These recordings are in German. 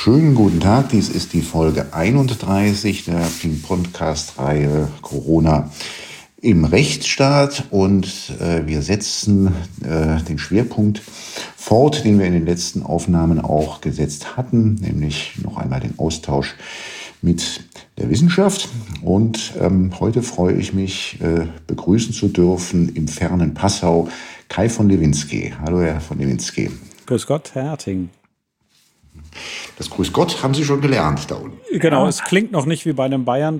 Schönen guten Tag, dies ist die Folge 31 der Podcast-Reihe Corona im Rechtsstaat und wir setzen den Schwerpunkt fort, den wir in den letzten Aufnahmen auch gesetzt hatten, nämlich noch einmal den Austausch mit der Wissenschaft. Und heute freue ich mich, begrüßen zu dürfen im fernen Passau Kai von Lewinsky. Hallo, Herr von Lewinsky. Grüß Gott, Herr Herting. Das Grüß Gott haben Sie schon gelernt da unten. Genau, es klingt noch nicht wie bei einem Bayern,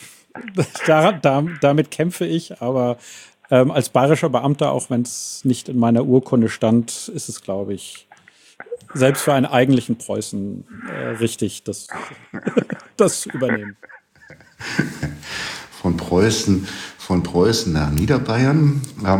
damit kämpfe ich, aber als bayerischer Beamter, auch wenn es nicht in meiner Urkunde stand, ist es, glaube ich, selbst für einen eigentlichen Preußen richtig, das zu übernehmen. Von Preußen nach Niederbayern.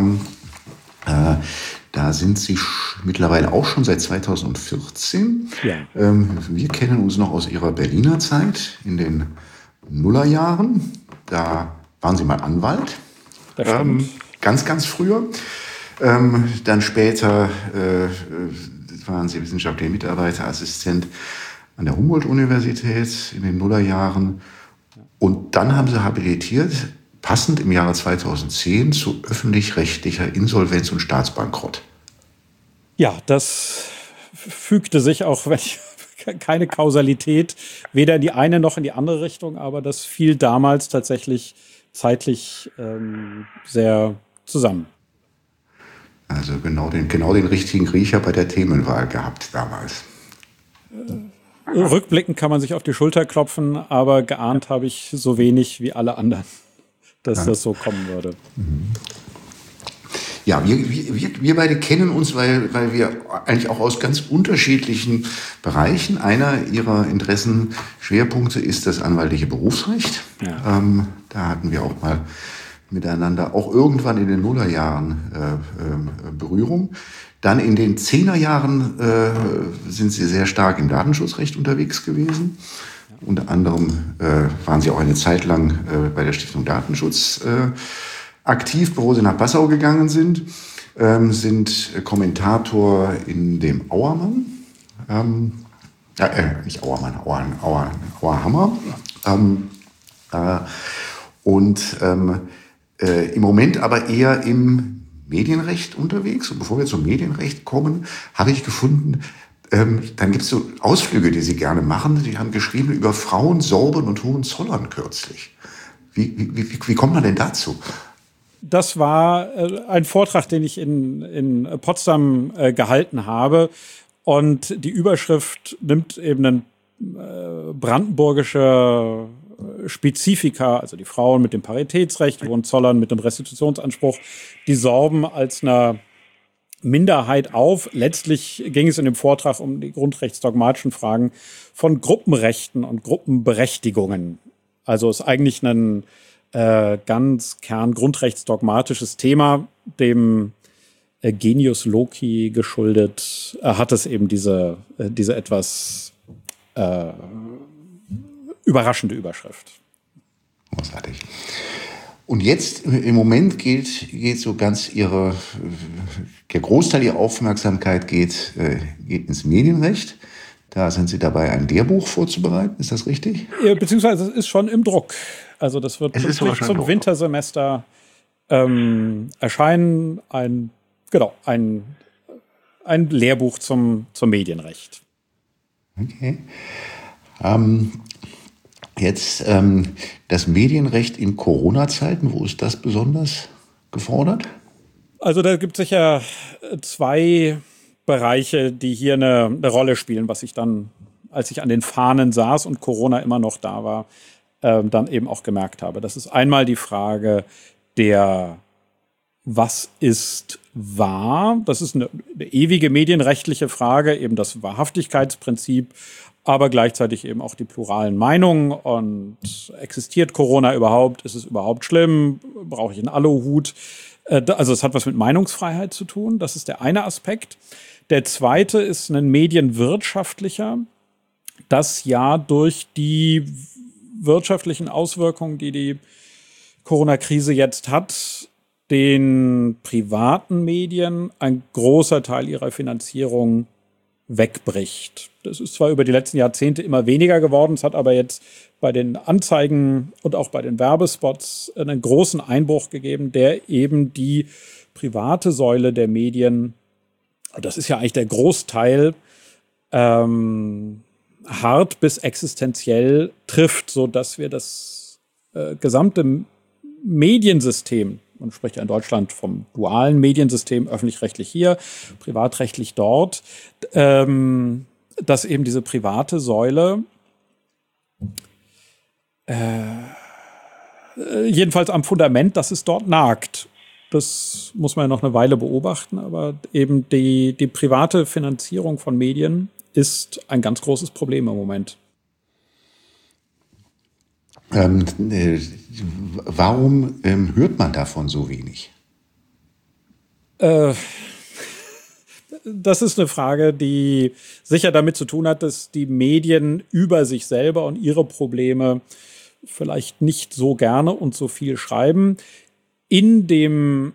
Da sind Sie mittlerweile auch schon seit 2014. Ja. Wir kennen uns noch aus Ihrer Berliner Zeit in den Nullerjahren. Da waren Sie mal Anwalt. Ganz, ganz früher. Dann später waren Sie wissenschaftlicher Mitarbeiterassistent an der Humboldt-Universität in den Nullerjahren. Und dann haben Sie habilitiert, passend im Jahre 2010 zu öffentlich-rechtlicher Insolvenz und Staatsbankrott. Ja, das fügte sich auch, wenn ich keine Kausalität, weder in die eine noch in die andere Richtung, aber das fiel damals tatsächlich zeitlich sehr zusammen. Also genau den richtigen Riecher bei der Themenwahl gehabt damals. Rückblickend kann man sich auf die Schulter klopfen, aber geahnt habe ich so wenig wie alle anderen, dass das so kommen würde. Ja, wir beide kennen uns, weil wir eigentlich auch aus ganz unterschiedlichen Bereichen. Einer Ihrer Interessenschwerpunkte ist das anwaltliche Berufsrecht. Ja. Da hatten wir auch mal miteinander auch irgendwann in den Nullerjahren Berührung. Dann in den Zehnerjahren sind Sie sehr stark im Datenschutzrecht unterwegs gewesen. Unter anderem waren Sie auch eine Zeit lang bei der Stiftung Datenschutz aktiv, bevor Sie nach Passau gegangen sind. Sind Kommentator in dem Auermann. Nicht Auermann, Auerhammer. Im Moment aber eher im Medienrecht unterwegs. Und bevor wir zum Medienrecht kommen, habe ich gefunden, dann gibt es so Ausflüge, die Sie gerne machen. Sie haben geschrieben über Frauen, Sorben und Hohenzollern kürzlich. Wie kommt man denn dazu? Das war ein Vortrag, den ich in Potsdam gehalten habe. Und die Überschrift nimmt eben ein brandenburgische Spezifika, also die Frauen mit dem Paritätsrecht, die Hohenzollern mit dem Restitutionsanspruch, die Sorben als eine Minderheit auf. Letztlich ging es in dem Vortrag um die grundrechtsdogmatischen Fragen von Gruppenrechten und Gruppenberechtigungen. Also ist eigentlich ein ganz kerngrundrechtsdogmatisches Thema, dem Genius Loci geschuldet, hat es eben diese etwas überraschende Überschrift. Großartig. Und jetzt im Moment geht so ganz der Großteil Ihrer Aufmerksamkeit geht ins Medienrecht. Da sind Sie dabei, ein Lehrbuch vorzubereiten, ist das richtig? Ja, beziehungsweise es ist schon im Druck. Also das wird pünktlich zum Wintersemester erscheinen. Ein Lehrbuch zum Medienrecht. Okay. Jetzt das Medienrecht in Corona-Zeiten, wo ist das besonders gefordert? Also da gibt es sicher zwei Bereiche, die hier eine Rolle spielen, was ich dann, als ich an den Fahnen saß und Corona immer noch da war, dann eben auch gemerkt habe. Das ist einmal die Frage was ist wahr? Das ist eine ewige medienrechtliche Frage, eben das Wahrhaftigkeitsprinzip, aber gleichzeitig eben auch die pluralen Meinungen. Und existiert Corona überhaupt? Ist es überhaupt schlimm? Brauche ich einen Aluhut? Also es hat was mit Meinungsfreiheit zu tun. Das ist der eine Aspekt. Der zweite ist ein medienwirtschaftlicher, das ja durch die wirtschaftlichen Auswirkungen, die die Corona-Krise jetzt hat, den privaten Medien ein großer Teil ihrer Finanzierung wegbricht. Das ist zwar über die letzten Jahrzehnte immer weniger geworden, es hat aber jetzt bei den Anzeigen und auch bei den Werbespots einen großen Einbruch gegeben, der eben die private Säule der Medien, das ist ja eigentlich der Großteil, hart bis existenziell trifft, sodass wir das gesamte Mediensystem, man spricht ja in Deutschland vom dualen Mediensystem, öffentlich-rechtlich hier, privatrechtlich dort, dass eben diese private Säule jedenfalls am Fundament, dass es dort nagt. Das muss man ja noch eine Weile beobachten, aber eben die private Finanzierung von Medien ist ein ganz großes Problem im Moment. Warum hört man davon so wenig? Das ist eine Frage, die sicher damit zu tun hat, dass die Medien über sich selber und ihre Probleme vielleicht nicht so gerne und so viel schreiben. In dem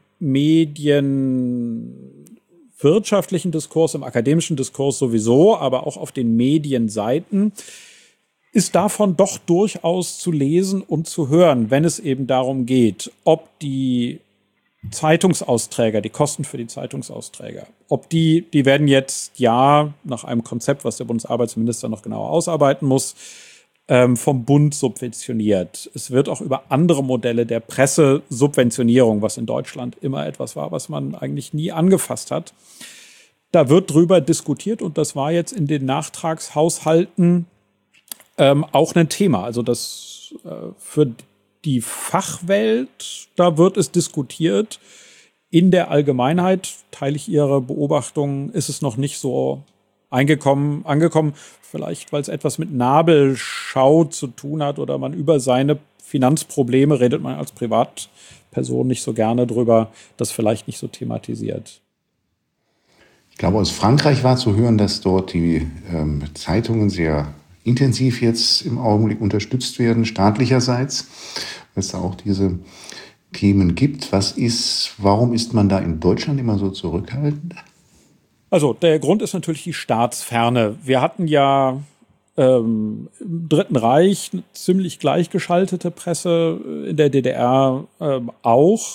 medienwirtschaftlichen Diskurs, im akademischen Diskurs sowieso, aber auch auf den Medienseiten ist davon doch durchaus zu lesen und zu hören, wenn es eben darum geht, ob die Zeitungsausträger, die Kosten für die Zeitungsausträger, ob die werden jetzt ja nach einem Konzept, was der Bundesarbeitsminister noch genauer ausarbeiten muss, vom Bund subventioniert. Es wird auch über andere Modelle der Pressesubventionierung, was in Deutschland immer etwas war, was man eigentlich nie angefasst hat. Da wird drüber diskutiert und das war jetzt in den Nachtragshaushalten auch ein Thema. Also das für die Fachwelt, da wird es diskutiert. In der Allgemeinheit, teile ich Ihre Beobachtungen, ist es noch nicht so angekommen, vielleicht weil es etwas mit Nabelschau zu tun hat oder man über seine Finanzprobleme redet man als Privatperson nicht so gerne drüber, das vielleicht nicht so thematisiert. Ich glaube, aus Frankreich war zu hören, dass dort die Zeitungen sehr intensiv jetzt im Augenblick unterstützt werden, staatlicherseits, weil es da auch diese Themen gibt. Warum ist man da in Deutschland immer so zurückhaltend? Also der Grund ist natürlich die Staatsferne. Wir hatten ja im Dritten Reich eine ziemlich gleichgeschaltete Presse, in der DDR auch,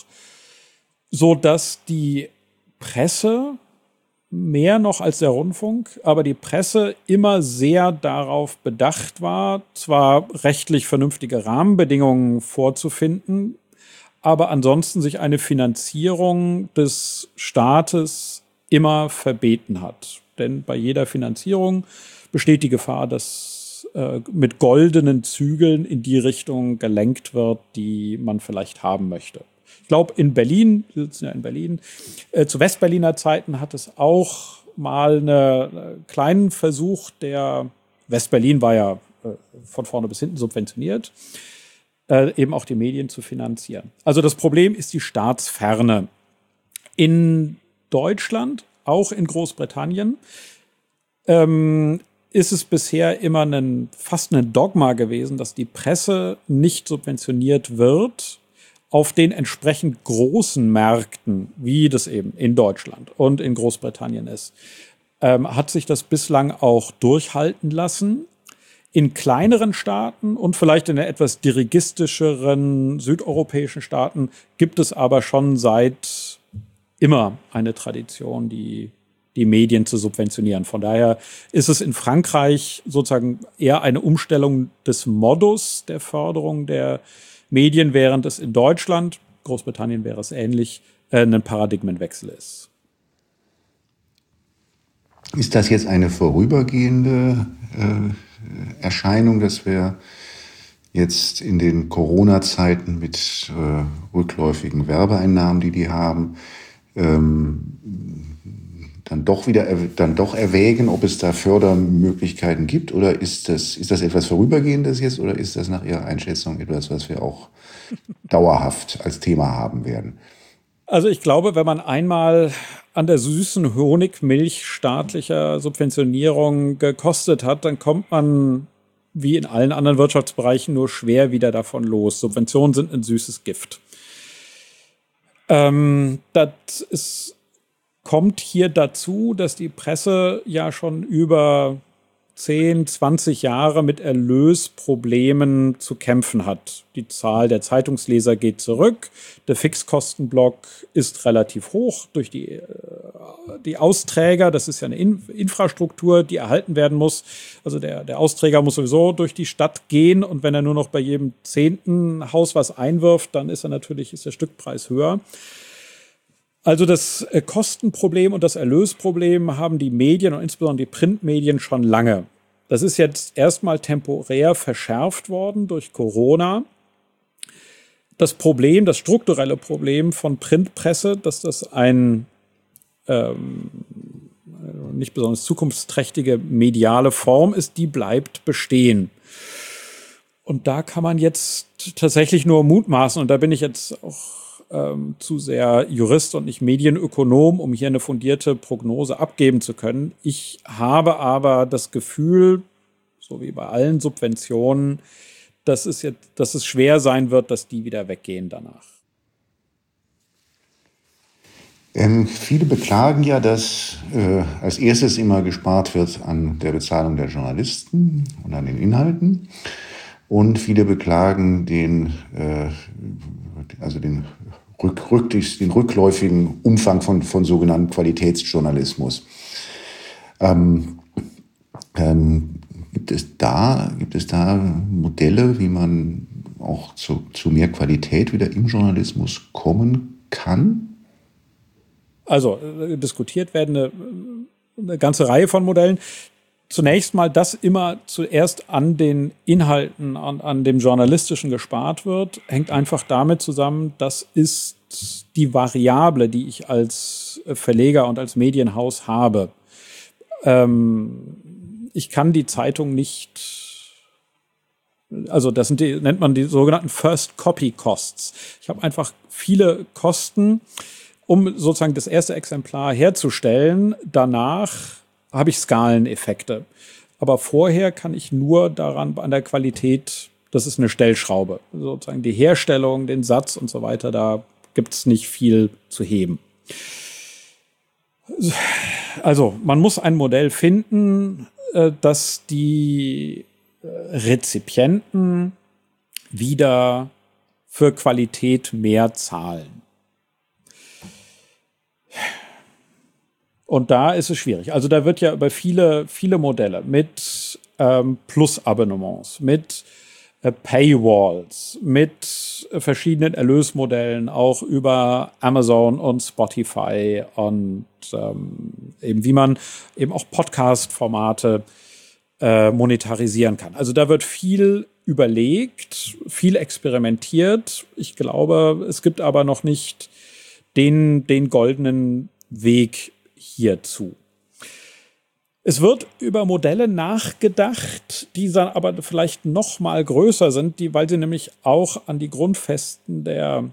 so dass die Presse mehr noch als der Rundfunk, aber die Presse immer sehr darauf bedacht war, zwar rechtlich vernünftige Rahmenbedingungen vorzufinden, aber ansonsten sich eine Finanzierung des Staates immer verbeten hat. Denn bei jeder Finanzierung besteht die Gefahr, dass mit goldenen Zügeln in die Richtung gelenkt wird, die man vielleicht haben möchte. Ich glaube, in Berlin, wir sitzen ja in Berlin, zu Westberliner Zeiten hat es auch mal einen kleinen Versuch, Westberlin war ja von vorne bis hinten subventioniert, eben auch die Medien zu finanzieren. Also das Problem ist die Staatsferne. In Deutschland, auch in Großbritannien, ist es bisher immer fast ein Dogma gewesen, dass die Presse nicht subventioniert wird auf den entsprechend großen Märkten, wie das eben in Deutschland und in Großbritannien ist. Hat sich das bislang auch durchhalten lassen. In kleineren Staaten und vielleicht in etwas dirigistischeren südeuropäischen Staaten gibt es aber schon seit immer eine Tradition, die Medien zu subventionieren. Von daher ist es in Frankreich sozusagen eher eine Umstellung des Modus der Förderung der Medien, während es in Deutschland, Großbritannien wäre es ähnlich, ein Paradigmenwechsel ist. Ist das jetzt eine vorübergehende Erscheinung, dass wir jetzt in den Corona-Zeiten mit rückläufigen Werbeeinnahmen, die haben, dann doch erwägen, ob es da Fördermöglichkeiten gibt, oder ist das etwas Vorübergehendes jetzt, oder ist das nach Ihrer Einschätzung etwas, was wir auch dauerhaft als Thema haben werden? Also ich glaube, wenn man einmal an der süßen Honigmilch staatlicher Subventionierung gekostet hat, dann kommt man, wie in allen anderen Wirtschaftsbereichen, nur schwer wieder davon los. Subventionen sind ein süßes Gift. Das ist kommt hier dazu, dass die Presse ja schon über 10, 20 Jahre mit Erlösproblemen zu kämpfen hat. Die Zahl der Zeitungsleser geht zurück. Der Fixkostenblock ist relativ hoch durch die Austräger. Das ist ja eine Infrastruktur, die erhalten werden muss. Also der Austräger muss sowieso durch die Stadt gehen. Und wenn er nur noch bei jedem 10. Haus was einwirft, dann ist der Stückpreis höher. Also das Kostenproblem und das Erlösproblem haben die Medien und insbesondere die Printmedien schon lange. Das ist jetzt erstmal temporär verschärft worden durch Corona. Das Problem, das strukturelle Problem von Printpresse, dass das ein nicht besonders zukunftsträchtige mediale Form ist, die bleibt bestehen. Und da kann man jetzt tatsächlich nur mutmaßen, und da bin ich jetzt auch zu sehr Jurist und nicht Medienökonom, um hier eine fundierte Prognose abgeben zu können. Ich habe aber das Gefühl, so wie bei allen Subventionen, dass es schwer sein wird, dass die wieder weggehen danach. Viele beklagen ja, dass als erstes immer gespart wird an der Bezahlung der Journalisten und an den Inhalten. Und viele beklagen den rückläufigen Umfang von sogenannten Qualitätsjournalismus. Gibt es da Modelle, wie man auch zu mehr Qualität wieder im Journalismus kommen kann? Also diskutiert werden eine ganze Reihe von Modellen. Zunächst mal, dass immer zuerst an den Inhalten, an dem Journalistischen gespart wird, hängt einfach damit zusammen, das ist die Variable, die ich als Verleger und als Medienhaus habe. Ich kann die Zeitung nicht, also das nennt man die sogenannten First Copy Costs. Ich habe einfach viele Kosten, um sozusagen das erste Exemplar herzustellen. Danach habe ich Skaleneffekte. Aber vorher kann ich nur an der Qualität, das ist eine Stellschraube. Sozusagen die Herstellung, den Satz und so weiter, da gibt es nicht viel zu heben. Also man muss ein Modell finden, dass die Rezipienten wieder für Qualität mehr zahlen. Und da ist es schwierig. Also da wird ja über viele Modelle mit Plus-Abonnements, mit Paywalls, mit verschiedenen Erlösmodellen, auch über Amazon und Spotify und eben wie man eben auch Podcast-Formate monetarisieren kann. Also da wird viel überlegt, viel experimentiert. Ich glaube, es gibt aber noch nicht den goldenen Weg hierzu. Es wird über Modelle nachgedacht, die dann aber vielleicht noch mal größer sind, weil sie nämlich auch an die Grundfesten der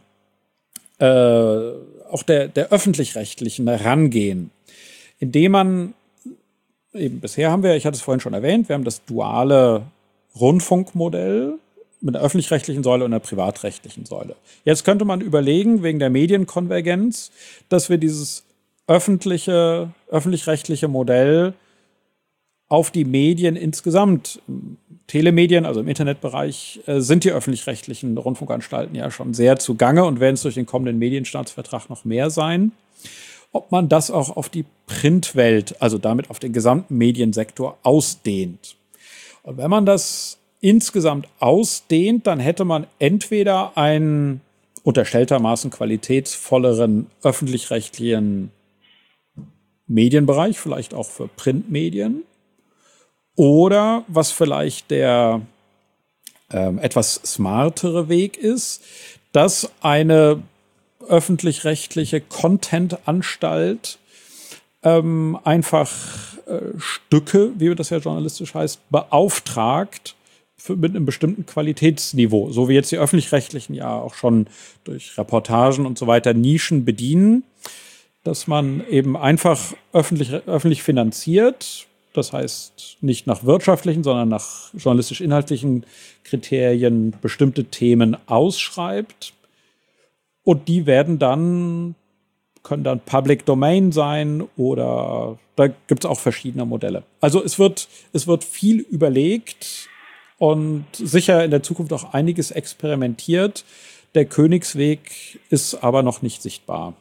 öffentlich-rechtlichen rangehen. Indem man eben bisher haben wir, ich hatte es vorhin schon erwähnt, wir haben das duale Rundfunkmodell mit der öffentlich-rechtlichen Säule und der privatrechtlichen Säule. Jetzt könnte man überlegen, wegen der Medienkonvergenz, dass wir dieses öffentlich-rechtliche Modell auf die Medien insgesamt, Telemedien, also im Internetbereich, sind die öffentlich-rechtlichen Rundfunkanstalten ja schon sehr zugange und werden es durch den kommenden Medienstaatsvertrag noch mehr sein. Ob man das auch auf die Printwelt, also damit auf den gesamten Mediensektor ausdehnt. Und wenn man das insgesamt ausdehnt, dann hätte man entweder einen unterstelltermaßen qualitätsvolleren öffentlich-rechtlichen Medienbereich, vielleicht auch für Printmedien, oder was vielleicht der etwas smartere Weg ist, dass eine öffentlich-rechtliche Content-Anstalt einfach Stücke, wie das ja journalistisch heißt, beauftragt mit einem bestimmten Qualitätsniveau, so wie jetzt die öffentlich-rechtlichen ja auch schon durch Reportagen und so weiter Nischen bedienen, dass man eben einfach öffentlich finanziert, das heißt nicht nach wirtschaftlichen, sondern nach journalistisch-inhaltlichen Kriterien bestimmte Themen ausschreibt und die werden dann können dann Public Domain sein oder da gibt es auch verschiedene Modelle. Also es wird viel überlegt und sicher in der Zukunft auch einiges experimentiert. Der Königsweg ist aber noch nicht sichtbar.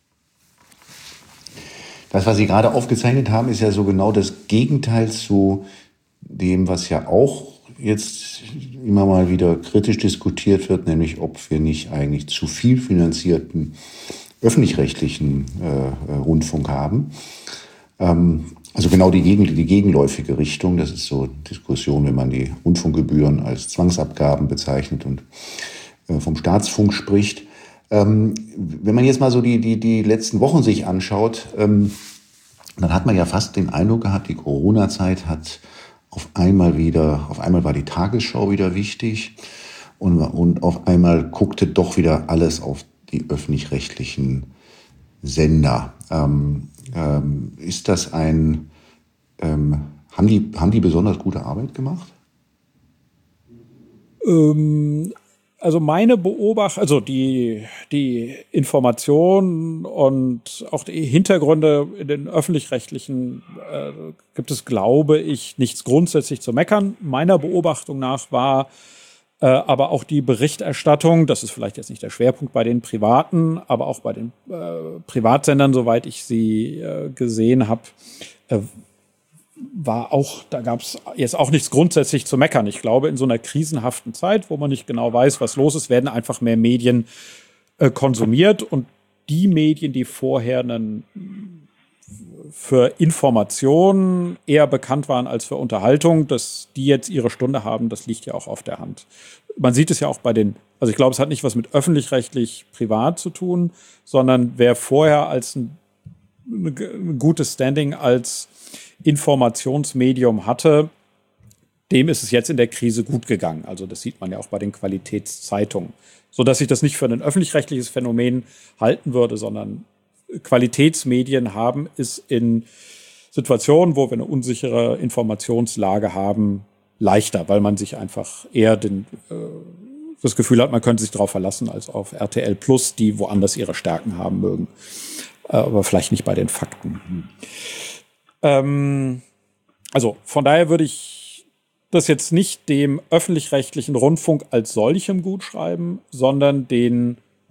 Das, was Sie gerade aufgezeichnet haben, ist ja so genau das Gegenteil zu dem, was ja auch jetzt immer mal wieder kritisch diskutiert wird, nämlich ob wir nicht eigentlich zu viel finanzierten öffentlich-rechtlichen Rundfunk haben. Also genau die gegenläufige Richtung. Das ist so Diskussion, wenn man die Rundfunkgebühren als Zwangsabgaben bezeichnet und vom Staatsfunk spricht. Wenn man jetzt mal so die letzten Wochen sich anschaut, dann hat man ja fast den Eindruck gehabt, die Corona-Zeit hat auf einmal war die Tagesschau wieder wichtig und auf einmal guckte doch wieder alles auf die öffentlich-rechtlichen Sender. Ist das haben die besonders gute Arbeit gemacht? Also meine Beobachtung, also die Informationen und auch die Hintergründe in den öffentlich-rechtlichen gibt es, glaube ich, nichts grundsätzlich zu meckern. Meiner Beobachtung nach war aber auch die Berichterstattung, das ist vielleicht jetzt nicht der Schwerpunkt bei den Privaten, aber auch bei den Privatsendern, soweit ich sie gesehen habe, da gab es jetzt auch nichts grundsätzlich zu meckern. Ich glaube, in so einer krisenhaften Zeit, wo man nicht genau weiß, was los ist, werden einfach mehr Medien konsumiert. Und die Medien, die vorher für Informationen eher bekannt waren als für Unterhaltung, dass die jetzt ihre Stunde haben, das liegt ja auch auf der Hand. Man sieht es ja auch also ich glaube, es hat nicht was mit öffentlich-rechtlich privat zu tun, sondern wer vorher als ein gutes Standing als Informationsmedium hatte, dem ist es jetzt in der Krise gut gegangen. Also das sieht man ja auch bei den Qualitätszeitungen. Sodass ich das nicht für ein öffentlich-rechtliches Phänomen halten würde, sondern Qualitätsmedien haben es in Situationen, wo wir eine unsichere Informationslage haben, leichter, weil man sich einfach eher das Gefühl hat, man könnte sich darauf verlassen, als auf RTL Plus, die woanders ihre Stärken haben mögen. Aber vielleicht nicht bei den Fakten. Also von daher würde ich das jetzt nicht dem öffentlich-rechtlichen Rundfunk als solchem gut schreiben, sondern den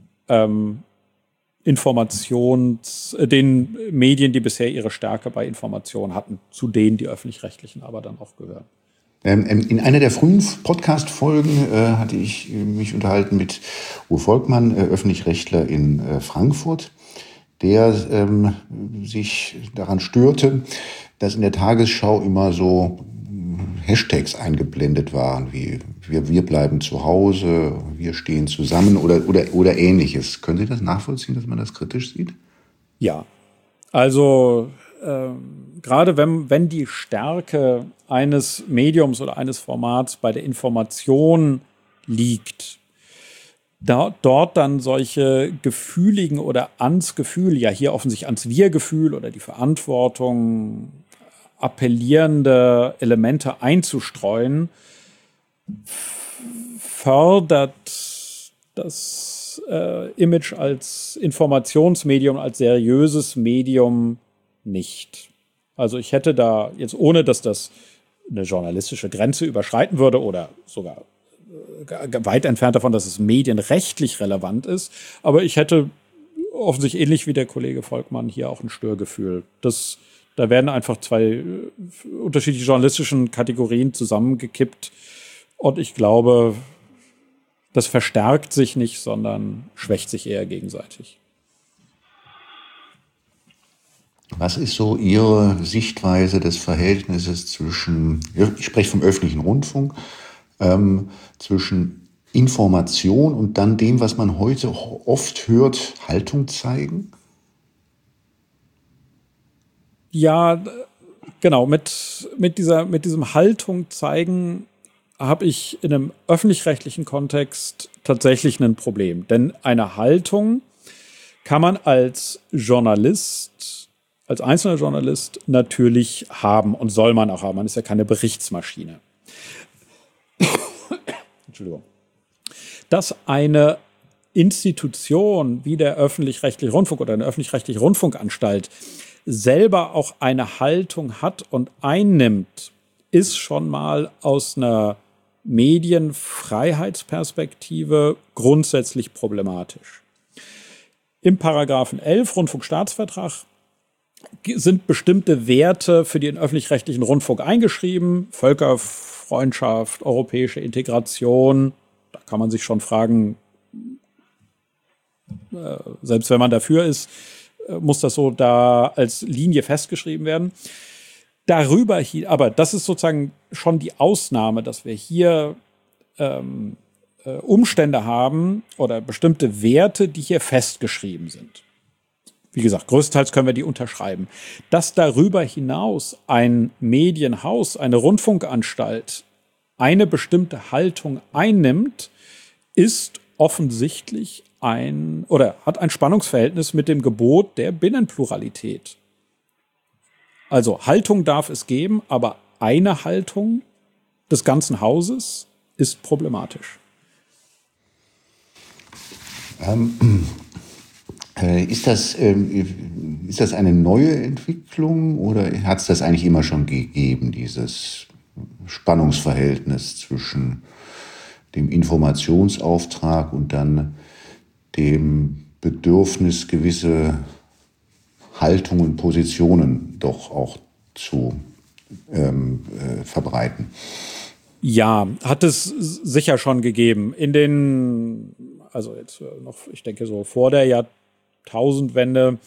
den Medien, die bisher ihre Stärke bei Informationen hatten, zu denen die öffentlich-rechtlichen aber dann auch gehören. In einer der frühen Podcast-Folgen hatte ich mich unterhalten mit Uwe Volkmann, Öffentlich-Rechtler in Frankfurt, der sich daran störte, dass in der Tagesschau immer so Hashtags eingeblendet waren, wie wir bleiben zu Hause, wir stehen zusammen oder Ähnliches. Können Sie das nachvollziehen, dass man das kritisch sieht? Ja, also gerade wenn die Stärke eines Mediums oder eines Formats bei der Information liegt, dort dann solche gefühligen oder ans Gefühl, ja hier offensichtlich ans Wir-Gefühl oder die Verantwortung appellierende Elemente einzustreuen, fördert das Image als Informationsmedium, als seriöses Medium nicht. Also ich hätte da jetzt, ohne dass das eine journalistische Grenze überschreiten würde oder sogar weit entfernt davon, dass es medienrechtlich relevant ist, aber ich hätte offensichtlich ähnlich wie der Kollege Volkmann hier auch ein Störgefühl. Da werden einfach zwei unterschiedliche journalistischen Kategorien zusammengekippt und ich glaube, das verstärkt sich nicht, sondern schwächt sich eher gegenseitig. Was ist so Ihre Sichtweise des Verhältnisses zwischen, ich spreche vom öffentlichen Rundfunk, zwischen Information und dann dem, was man heute oft hört, Haltung zeigen? Ja, genau. Mit diesem Haltung zeigen habe ich in einem öffentlich-rechtlichen Kontext tatsächlich ein Problem. Denn eine Haltung kann man als Journalist, als einzelner Journalist natürlich haben und soll man auch haben. Man ist ja keine Berichtsmaschine. Entschuldigung. Dass eine Institution wie der öffentlich-rechtliche Rundfunk oder eine öffentlich-rechtliche Rundfunkanstalt selber auch eine Haltung hat und einnimmt, ist schon mal aus einer Medienfreiheitsperspektive grundsätzlich problematisch. Im Paragraphen 11 Rundfunkstaatsvertrag sind bestimmte Werte für den öffentlich-rechtlichen Rundfunk eingeschrieben. Völkerfreundschaft, europäische Integration. Da kann man sich schon fragen, selbst wenn man dafür ist, muss das so da als Linie festgeschrieben werden. Darüber, aber das ist sozusagen schon die Ausnahme, dass wir hier Umstände haben oder bestimmte Werte, die hier festgeschrieben sind. Wie gesagt, größtenteils können wir die unterschreiben. Dass darüber hinaus ein Medienhaus, eine Rundfunkanstalt eine bestimmte Haltung einnimmt, ist offensichtlich hat ein Spannungsverhältnis mit dem Gebot der Binnenpluralität. Also Haltung darf es geben, aber eine Haltung des ganzen Hauses ist problematisch. Ist das eine neue Entwicklung oder hat es das eigentlich immer schon gegeben, dieses Spannungsverhältnis zwischen dem Informationsauftrag und dann dem Bedürfnis, gewisse Haltungen, Positionen doch auch zu verbreiten? Ja, hat es sicher schon gegeben. Also jetzt noch, ich denke so vor der Jahrtausendwende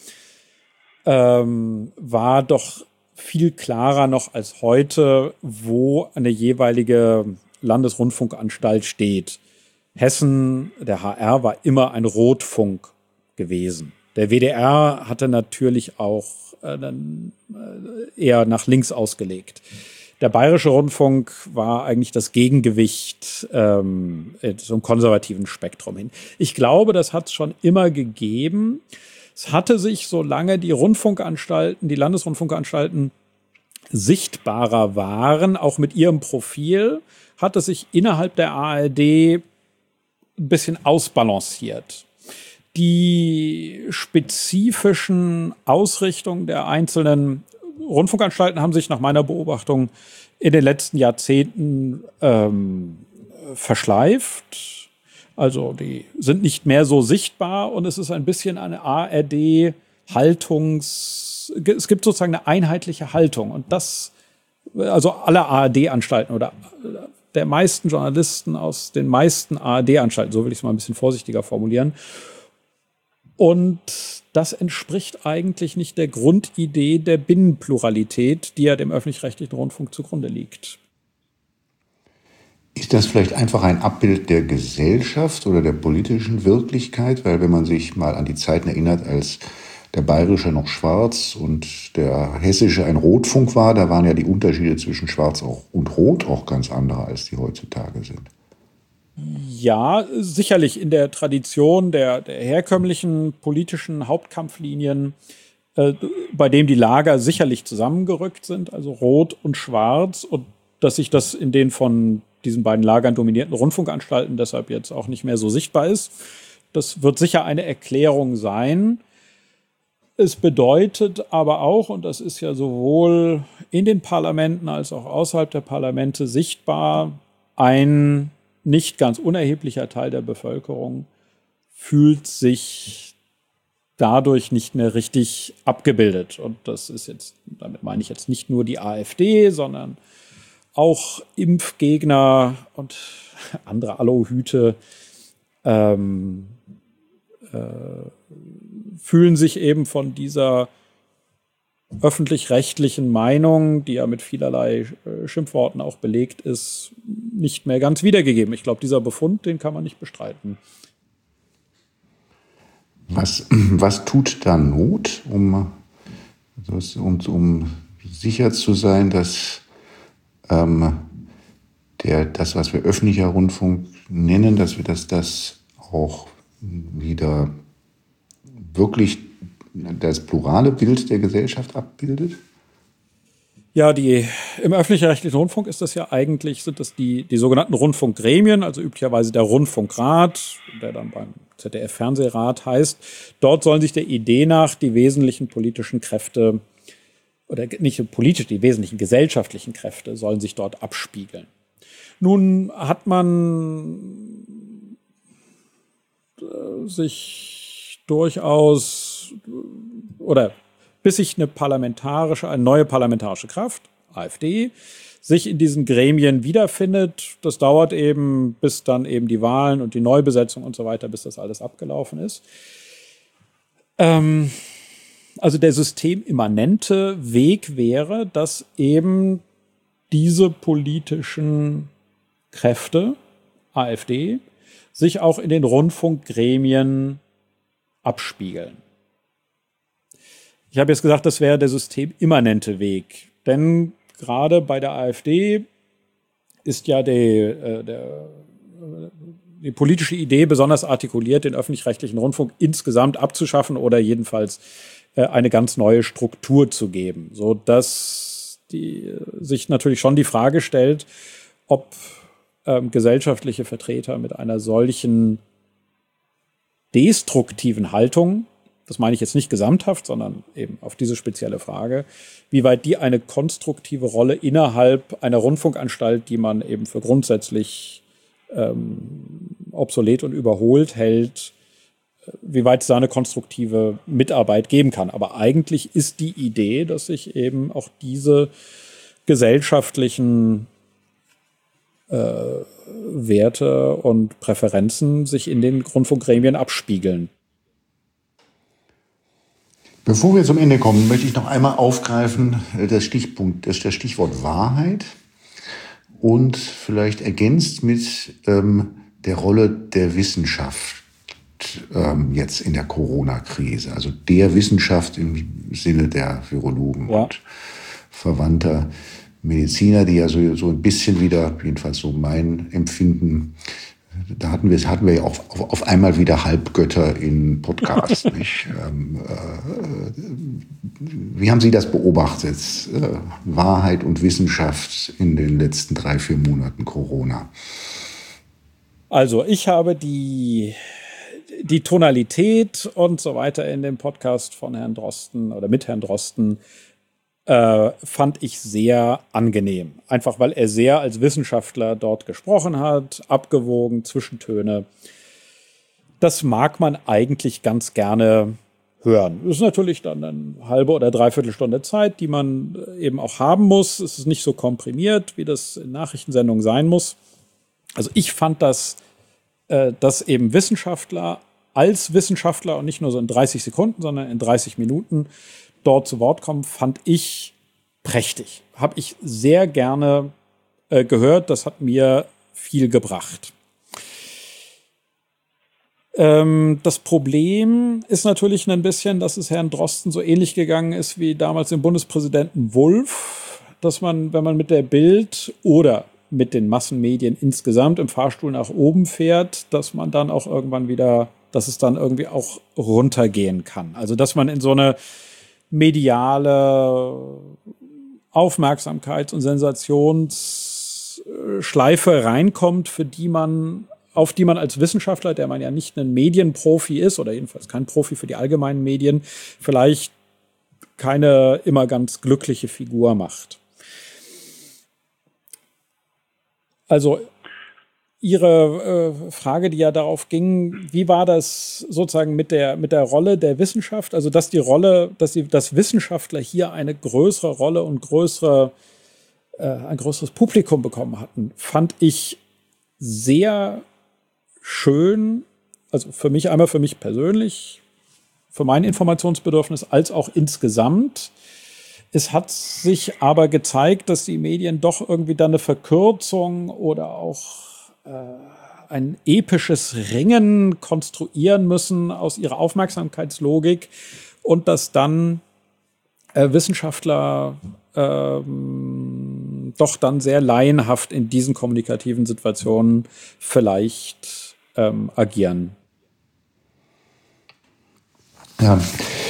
war doch viel klarer noch als heute, wo eine jeweilige Landesrundfunkanstalt steht. Hessen, der HR, war immer ein Rotfunk gewesen. Der WDR hatte natürlich auch eher nach links ausgelegt. Der Bayerische Rundfunk war eigentlich das Gegengewicht zum konservativen Spektrum hin. Ich glaube, das hat es schon immer gegeben. Es hatte sich, solange die Landesrundfunkanstalten sichtbarer waren, auch mit ihrem Profil, hat es sich innerhalb der ARD ein bisschen ausbalanciert. Die spezifischen Ausrichtungen der einzelnen Rundfunkanstalten haben sich nach meiner Beobachtung in den letzten Jahrzehnten verschleift. Also die sind nicht mehr so sichtbar und es ist ein bisschen eine ARD-es gibt sozusagen eine einheitliche Haltung und also alle ARD-Anstalten oder der meisten Journalisten aus den meisten ARD-Anstalten, so will ich es mal ein bisschen vorsichtiger formulieren. Und das entspricht eigentlich nicht der Grundidee der Binnenpluralität, die ja dem öffentlich-rechtlichen Rundfunk zugrunde liegt. Ist das vielleicht einfach ein Abbild der Gesellschaft oder der politischen Wirklichkeit? Weil wenn man sich mal an die Zeiten erinnert, als der Bayerische noch schwarz und der Hessische ein Rotfunk war, da waren ja die Unterschiede zwischen Schwarz und Rot auch ganz andere, als die heutzutage sind. Ja, sicherlich in der Tradition der herkömmlichen politischen Hauptkampflinien, bei dem die Lager sicherlich zusammengerückt sind, also Rot und Schwarz, und dass sich das in den von diesen beiden Lagern dominierten Rundfunkanstalten deshalb jetzt auch nicht mehr so sichtbar ist. Das wird sicher eine Erklärung sein. Es bedeutet aber auch, und das ist ja sowohl in den Parlamenten als auch außerhalb der Parlamente sichtbar, ein nicht ganz unerheblicher Teil der Bevölkerung fühlt sich dadurch nicht mehr richtig abgebildet. Und das ist jetzt, damit meine ich jetzt nicht nur die AfD, sondern auch Impfgegner und andere Aluhüte fühlen sich eben von dieser öffentlich-rechtlichen Meinung, die ja mit vielerlei Schimpfworten auch belegt ist, nicht mehr ganz wiedergegeben. Ich glaube, dieser Befund, den kann man nicht bestreiten. Was tut da Not, um sicher zu sein, dass das, was wir öffentlicher Rundfunk nennen, dass wir das auch wieder wirklich das plurale Bild der Gesellschaft abbildet? Ja, im öffentlich-rechtlichen Rundfunk ist das ja eigentlich, sind das die sogenannten Rundfunkgremien, also üblicherweise der Rundfunkrat, der dann beim ZDF-Fernsehrat heißt. Dort sollen sich der Idee nach die wesentlichen politischen Kräfte, oder nicht politisch, die wesentlichen gesellschaftlichen Kräfte sollen sich dort abspiegeln. Nun hat man sich durchaus, oder bis sich eine neue parlamentarische Kraft, AfD, sich in diesen Gremien wiederfindet. Das dauert eben, bis dann eben die Wahlen und die Neubesetzung und so weiter, bis das alles abgelaufen ist. Also der systemimmanente Weg wäre, dass eben diese politischen Kräfte, AfD, sich auch in den Rundfunkgremien abspiegeln. Ich habe jetzt gesagt, das wäre der systemimmanente Weg. Denn gerade bei der AfD ist ja die politische Idee besonders artikuliert, den öffentlich-rechtlichen Rundfunk insgesamt abzuschaffen oder jedenfalls eine ganz neue Struktur zu geben, sodass sich natürlich schon die Frage stellt, ob gesellschaftliche Vertreter mit einer solchen destruktiven Haltung, das meine ich jetzt nicht gesamthaft, sondern eben auf diese spezielle Frage, wie weit die eine konstruktive Rolle innerhalb einer Rundfunkanstalt, die man eben für grundsätzlich obsolet und überholt hält, wie weit es da eine konstruktive Mitarbeit geben kann. Aber eigentlich ist die Idee, dass sich eben auch diese gesellschaftlichen Werte und Präferenzen sich in den Rundfunkgremien abspiegeln. Bevor wir zum Ende kommen, möchte ich noch einmal aufgreifen das Stichwort Wahrheit und vielleicht ergänzt mit der Rolle der Wissenschaft jetzt in der Corona-Krise. Also der Wissenschaft im Sinne der Virologen und verwandter Mediziner, die ja so ein bisschen wieder, jedenfalls so mein Empfinden, da hatten wir ja auch auf einmal wieder Halbgötter in Podcasts. Nicht? Wie haben Sie das beobachtet? Wahrheit und Wissenschaft in den letzten 3-4 Monaten Corona. Also ich habe die Tonalität und so weiter in dem Podcast von Herrn Drosten oder mit Herrn Drosten fand ich sehr angenehm. Einfach weil er sehr als Wissenschaftler dort gesprochen hat, abgewogen, Zwischentöne. Das mag man eigentlich ganz gerne hören. Das ist natürlich dann eine halbe oder dreiviertel Stunde Zeit, die man eben auch haben muss. Es ist nicht so komprimiert, wie das in Nachrichtensendungen sein muss. Also ich fand dass eben Wissenschaftler als Wissenschaftler und nicht nur so in 30 Sekunden, sondern in 30 Minuten dort zu Wort kommen, fand ich prächtig. Habe ich sehr gerne gehört. Das hat mir viel gebracht. Das Problem ist natürlich ein bisschen, dass es Herrn Drosten so ähnlich gegangen ist wie damals dem Bundespräsidenten Wulff, dass man, wenn man mit der Bild oder mit den Massenmedien insgesamt im Fahrstuhl nach oben fährt, dass man dann auch irgendwann wieder, dass es dann irgendwie auch runtergehen kann. Also dass man in so eine mediale Aufmerksamkeits- und Sensationsschleife reinkommt, auf die man als Wissenschaftler, der man ja nicht ein Medienprofi ist oder jedenfalls kein Profi für die allgemeinen Medien, vielleicht keine immer ganz glückliche Figur macht. Also Ihre Frage, die ja darauf ging, wie war das sozusagen mit der Rolle der Wissenschaft? Also dass dass Wissenschaftler hier eine größere Rolle und ein größeres Publikum bekommen hatten, fand ich sehr schön. Also für mich persönlich, für mein Informationsbedürfnis, als auch insgesamt. Es hat sich aber gezeigt, dass die Medien doch irgendwie dann eine Verkürzung oder auch ein episches Ringen konstruieren müssen aus ihrer Aufmerksamkeitslogik und dass dann Wissenschaftler doch dann sehr laienhaft in diesen kommunikativen Situationen vielleicht agieren. Ja,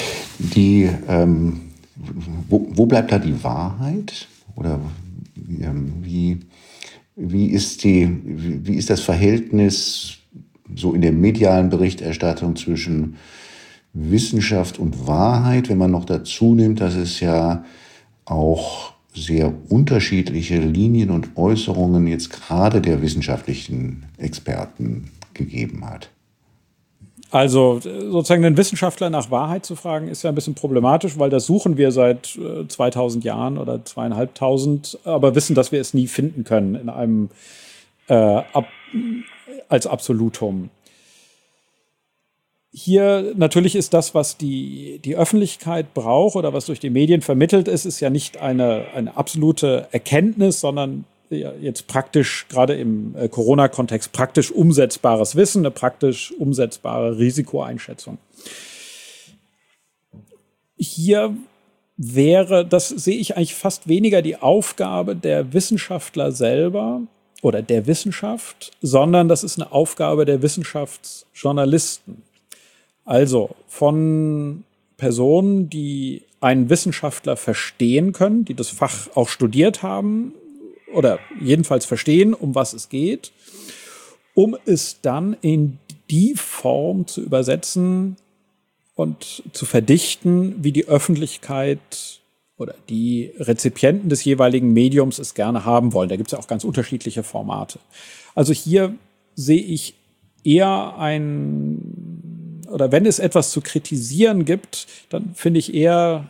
wo bleibt da die Wahrheit? Oder wie ist das Verhältnis so in der medialen Berichterstattung zwischen Wissenschaft und Wahrheit, wenn man noch dazu nimmt, dass es ja auch sehr unterschiedliche Linien und Äußerungen jetzt gerade der wissenschaftlichen Experten gegeben hat. Also sozusagen den Wissenschaftler nach Wahrheit zu fragen, ist ja ein bisschen problematisch, weil das suchen wir seit 2000 Jahren oder 2500, aber wissen, dass wir es nie finden können in einem als Absolutum. Hier natürlich ist das, was die Öffentlichkeit braucht oder was durch die Medien vermittelt ist ja nicht eine absolute Erkenntnis, sondern jetzt praktisch, gerade im Corona-Kontext, praktisch umsetzbares Wissen, eine praktisch umsetzbare Risikoeinschätzung. Hier das sehe ich eigentlich fast weniger die Aufgabe der Wissenschaftler selber oder der Wissenschaft, sondern das ist eine Aufgabe der Wissenschaftsjournalisten. Also von Personen, die einen Wissenschaftler verstehen können, die das Fach auch studiert haben oder jedenfalls verstehen, um was es geht, um es dann in die Form zu übersetzen und zu verdichten, wie die Öffentlichkeit oder die Rezipienten des jeweiligen Mediums es gerne haben wollen. Da gibt es ja auch ganz unterschiedliche Formate. Also hier sehe ich eher oder wenn es etwas zu kritisieren gibt, dann finde ich eher,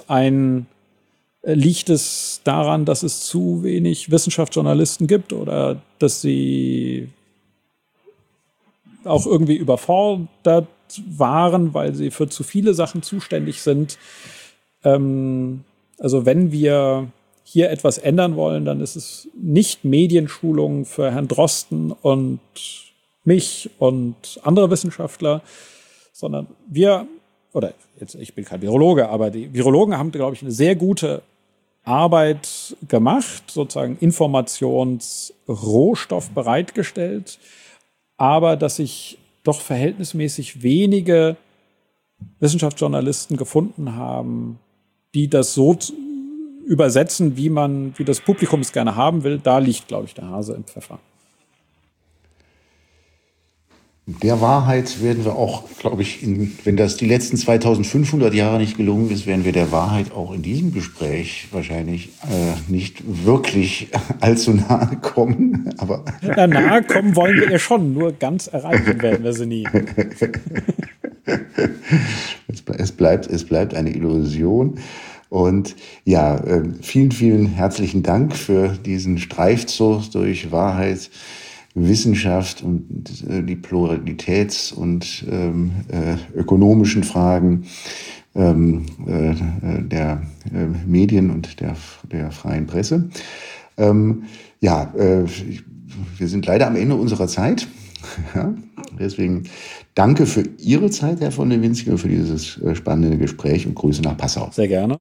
liegt es daran, dass es zu wenig Wissenschaftsjournalisten gibt oder dass sie auch irgendwie überfordert waren, weil sie für zu viele Sachen zuständig sind. Also wenn wir hier etwas ändern wollen, dann ist es nicht Medienschulung für Herrn Drosten und mich und andere Wissenschaftler, sondern ich bin kein Virologe, aber die Virologen haben, glaube ich, eine sehr gute Arbeit gemacht, sozusagen Informationsrohstoff bereitgestellt, aber dass sich doch verhältnismäßig wenige Wissenschaftsjournalisten gefunden haben, die das so übersetzen, wie das Publikum es gerne haben will. Da liegt, glaube ich, der Hase im Pfeffer. Der Wahrheit werden wir auch, glaube ich, wenn das die letzten 2500 Jahre nicht gelungen ist, werden wir der Wahrheit auch in diesem Gespräch wahrscheinlich nicht wirklich allzu nahe kommen. Aber nahe kommen wollen wir ja schon, nur ganz erreichen werden wir sie nie. Es bleibt eine Illusion. Und ja, vielen, vielen herzlichen Dank für diesen Streifzug durch Wahrheit, Wissenschaft und die Pluralitäts- und ökonomischen Fragen der Medien und der freien Presse. Wir sind leider am Ende unserer Zeit. Ja, deswegen danke für Ihre Zeit, Herr von der Winzige, für dieses spannende Gespräch und Grüße nach Passau. Sehr gerne.